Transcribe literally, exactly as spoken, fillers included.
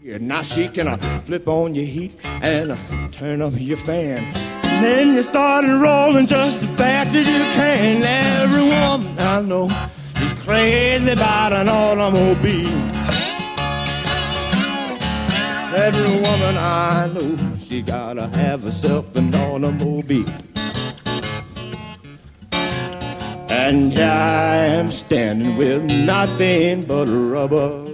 Now she can uh, flip on your heat and uh, turn up your fan. And then you start rolling just as fast as you can. Every woman I know is crazy about an automobile. Every woman I know, she gotta have herself an automobile. And here I am standing with nothing but rubber